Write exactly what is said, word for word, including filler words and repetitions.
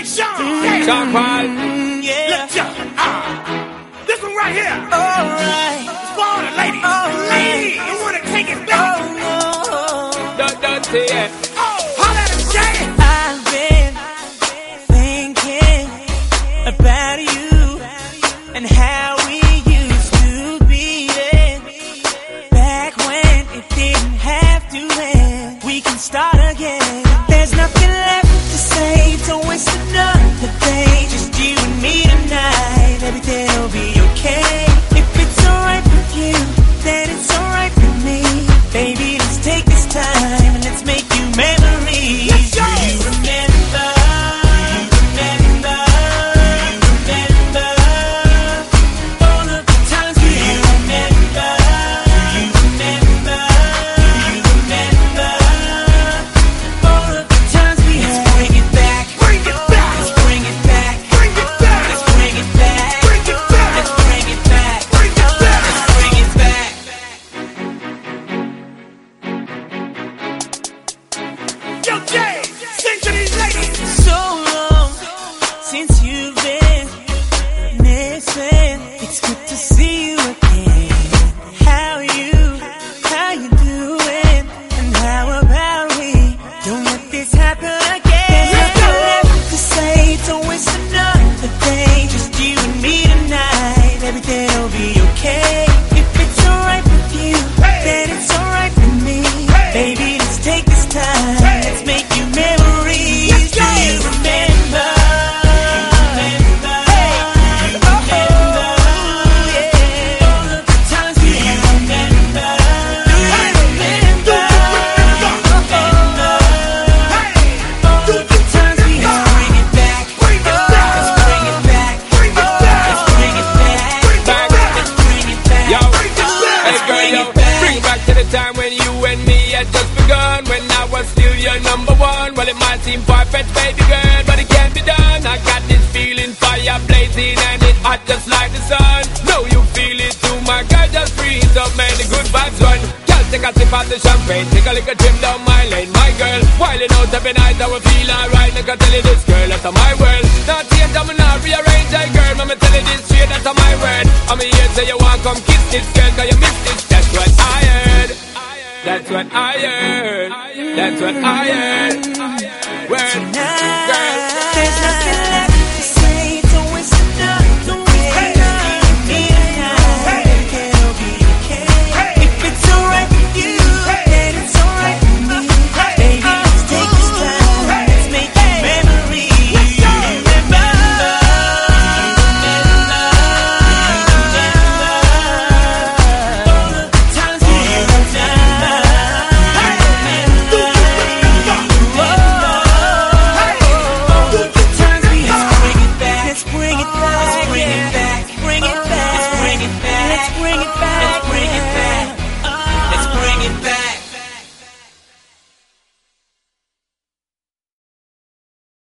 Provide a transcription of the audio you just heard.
Hey, Sean. Hey. Sean Paul. Mm, yeah. Let's jump. Ah. This one right here. All right. It's for all the ladies. All right. Ladies, you want to take it back? Oh, no. Don't, don't say it. Oh, holla at him, Jay. I've been thinking about you and how we used to be then. Back when it didn't have to end. We can start again. There's nothing left to say. Don't waste another day. Just you and me tonight. Everything'll be okay. If it's alright with you, then it's alright with me. Baby, let's take this time and let's make you memories. Let's go. Do you remember? Do you remember? Do you remember all of the times we had? Remember? Do you remember? Do you remember all of the times we had? Let's bring it back. Bring it back. Let's bring it back. Bring it back. Let's bring it back. Bring it back. Let's bring it back. Bring it back. Let's bring it back. Yo, Jay, sing to these ladies. So long since you've been missing. It's good to see you again. How you, how you doing? And how about we don't let this happen again? There's nothing left to say. Don't waste another day. Just you and me tonight. Everything'll be okay. If it's alright with you, then it's alright with me. Baby, let's take this time. Let's make you memories. Let's go. Do you remember? Remember? Do you remember? Yeah. All of the times we had. Remember? Do you remember? Remember? All of the times we had. Bring it back. Bring it back. Let's bring it back. Bring it back. Let's bring it back. Back. Let's bring it back. Yo, hey girl, yo, bring it back to the time when you and me had just begun. When I was still your number one. Well, it might seem far-fetched, baby girl, but it can't be done. I got this feeling, fire blazing, and it hot just like the sun. Know you feel it too, my girl, just freeze up, man, the good vibes run. Girl, take a sip of the champagne, take a little trip down my lane, my girl. Wildin' out every night, I will feel alright. Like I tell you this, girl, that's my world. Not change, I'm not rearrange, hey girl, I'ma tell you this straight, that's my word. I'm here, say you want come kiss this girl, cause you miss this, that's what I heard. That's what I heard. That's what I heard. Word. Tonight